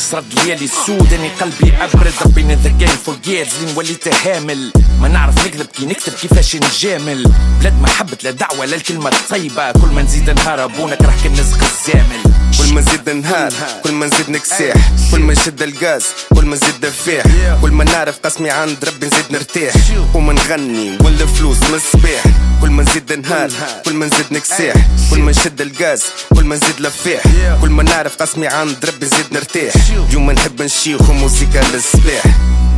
تسرد ليالي السود اني قلبي ابرد ربي ذا جيم فورجيت زين وليت هامل ما نعرف نكذب كي نكتب كيفاش نجامل بلاد محبة لا دعوة لا الكلمة الطيبة كل ما نزيد نهار ابونك راح كنزق الزامل كل ما نزيد نهار كل ما نزيد نكساح كل ما نشد الغاز كل ما نزيد دفاح كل ما نعرف قسمي عند ربي نزيد نرتاح وما نغني ولا فلوس من الصباح كل ما نزيد نهار كل ما نزيد نكساح كل ما نشد الغاز كل ما نزيد لفاح كل ما نعرف قسمي عند ربي نزيد نرتاح اليوم نحب نشيخ وموسيقى للصباح